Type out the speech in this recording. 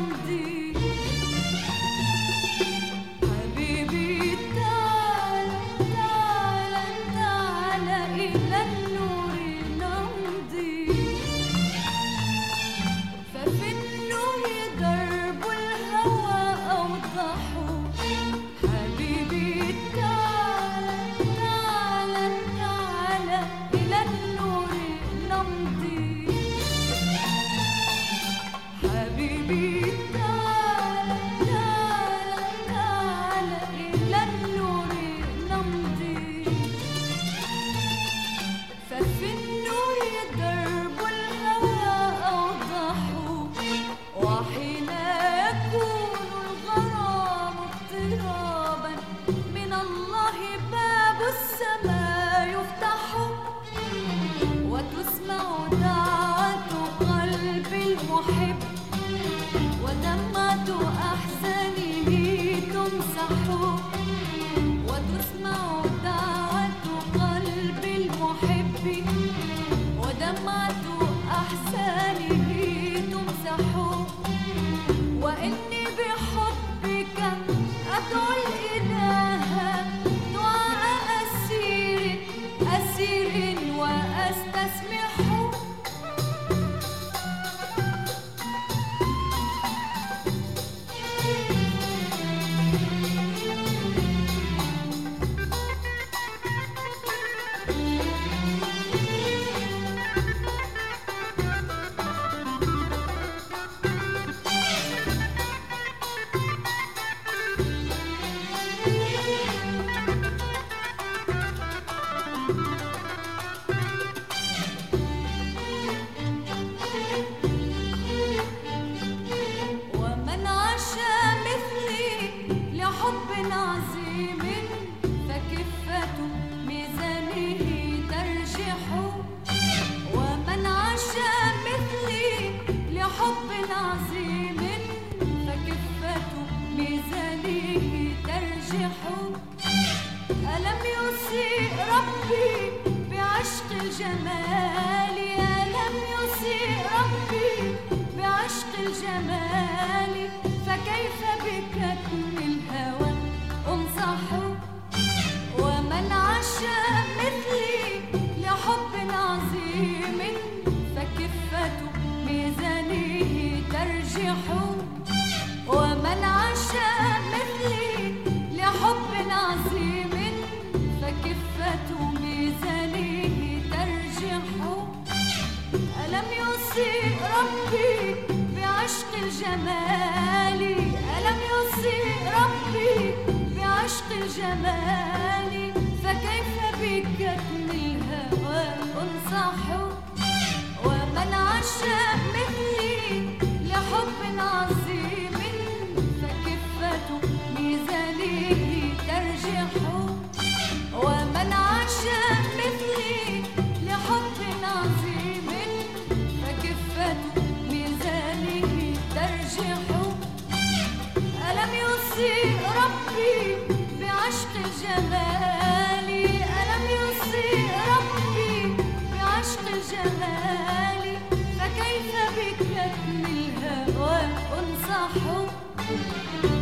نمضي. حبيبي تعالى تعالى تعالى إلى النور نمضي. ففي النور درب الهوى أوضحوا. حبيبي تعالى تعالى تعالى إلى النور نمضي. حبيبي تعالى تعالى تعالى إلى النور نمضي. ففي النور درب الهوى أوضحوا. وحين يكون الغرام اضطرابا من الله باب السماء يفتح. وتسمع دعوة قلب المحب ودمعة أحزانه تمسح. وتسمع دعوة قلب المحب ودمعة أحزانه تمسح. وإني بحبك أدعو الإله دعاء أسير أسير وأستسمح. ومن عاش مثلي لحب عظيم فكفة ميزانه ترجح. ومن عاش مثلي لحب عظيم فكفة ميزانه ترجح. ألم يسيء ربي بعشق الجمال. ألم يسيء ربي بعشق الجمال. فكيف بكتم الهوى أنصح. ومن عاش مثلي لحب عظيم فكفة ميزانه ترجح. ومن عاش مثلي لحب عظيم فكفة ميزانه ترجح. ألم يسيء ربي بعشق الجمال. ألم يسيء ربي بعشق الجمال. فكيف بكتم الهوى أنصح. ومن عاش مثلي لحب عظيم فكفة ميزانه ترجح. ومن عاش مثلي لحب عظيم فكفة ميزانه ترجح. ألم يسيء ربي بعشق الجمال. ألم يسيء ربي بعشق الجمال. فكيف بكتم الهوى أنصح.